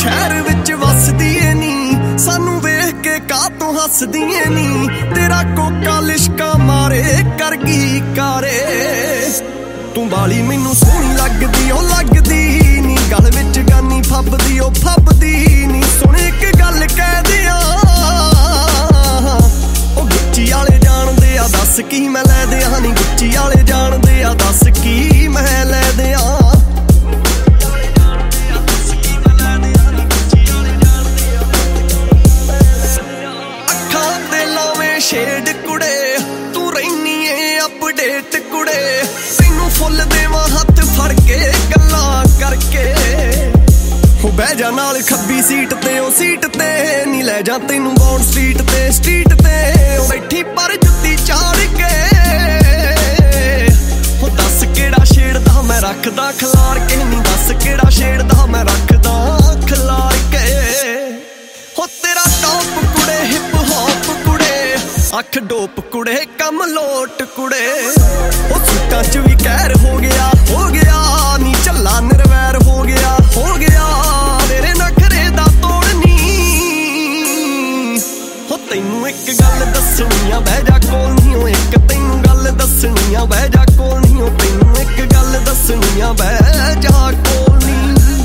ਸ਼ਹਿਰ ਵਿੱਚ ਵਸਦੀ ਏ ਨੀ, ਸਾਨੂੰ ਵੇਖ ਕੇ ਕਾਤੋਂ ਹੱਸਦੀ ਏ ਨੀ। ਤੇਰਾ ਕੋਕਾ ਲਿਸ਼ਕਾ ਮਾਰੇ ਕਰ ਗਈ ਕਾਰੇ, ਤੂੰ ਬਾਲੀ ਮੈਨੂੰ ਸੋਹਣੀ ਲੱਗਦੀ ਓ ਲੱਗਦੀ ਨੀ। ਗਲ ਵਿੱਚ ਗਾਨੀ ਫੱਬਦੀ ਓ ਫੱਬਦੀ ਨੀ। ਸੁਣ ਇੱਕ ਗੱਲ ਕਹਿ ਦਿਆਂ, ਉਹ ਗੁੱਚੀ ਵਾਲੇ ਜਾਣਦੇ ਆ ਦੱਸ ਕੀ ਮੈਂ ਲੈ ਦਿਆਂ ਨੀ। ਗੁੱਚੀ ਵਾਲੇ ਜਾਣਦੇ ਆ ਦੱਸ ਕੀ ਮੈਂ ਲੈ ਦਿਆਂ। ਅੱਖਾਂ ਤੇ ਲਾਵੇਂ ਸ਼ੇਡ ਕੁੜੇ, ਤੂੰ ਰਹਿਨੀ ਏ ਅਪਡੇਟ ਕੁੜੇ। ਤੈਨੂੰ ਫੁੱਲ ਦੇਵਾਂ ਹੱਥ ਫੜ ਕੇ ਗੱਲਾਂ ਕਰਕੇ। ਹੋ ਬਹਿ ਜਾ ਨਾਲ ਖੱਬੀ ਸੀਟ ਤੇ, ਉਹ ਸੀਟ ਤੇ ਨੀ ਲੈ ਜਾ ਤੈਨੂੰ ਬੌਂਡ ਸਟਰੀਟ ਤੇ। ਸਟਰੀਟ ਤੇ ਉਹ ਬੈਠੀ ਪਰ ਜੁੱਤੀ ਚਾੜ ਕੇ। ਹੋ ਦੱਸ ਕਿਹੜਾ ਛੇੜਦਾ ਮੈਂ ਰੱਖਦਾ ਖਿਲਾਰ ਕੇ ਨੀ। ਦੱਸ ਕਿਹੜਾ ਛੇੜਦਾ ਮੈਂ ਰੱਖਦਾ ਖਿਲਾਰ ਕੇ। ਹੋ ਤੇਰਾ ਟੌਪ ਕੁੜੇ ਹਿਪ ਹੌਪ ਕੁੜੇ, ਅੱਖ ਡੋਪ ਕੁੜੇ ਕੰਮ ਲੋਟ ਕੁੜੇ। ਉਹ ਸੁੱਕਾਂ ਚ ਵੀ ਕਹਿਰ ਹੋ ਗਿਆ ਨੀ, ਝੱਲਾ ਨਿਰਵੈਰ ਹੋ ਗਿਆ ਤੇਰੇ ਨਖਰੇ ਦਾ ਤੋੜਨੀ। ਹੋ ਤੈਨੂੰ ਇੱਕ ਗੱਲ ਦੱਸਣੀ ਆ ਬਹਿ ਜਾ ਕੋਲ ਨੀ। ਉਹ ਇੱਕ ਤੈਨੂੰ ਗੱਲ ਦੱਸਣੀ ਆ ਬਹਿ ਜਾ ਕੋਲ ਨੀ। ਉਹ ਤੈਨੂੰ ਇੱਕ ਗੱਲ ਦੱਸਣੀ ਆ ਬਹਿ ਜਾ ਕੋਲ ਨੀ।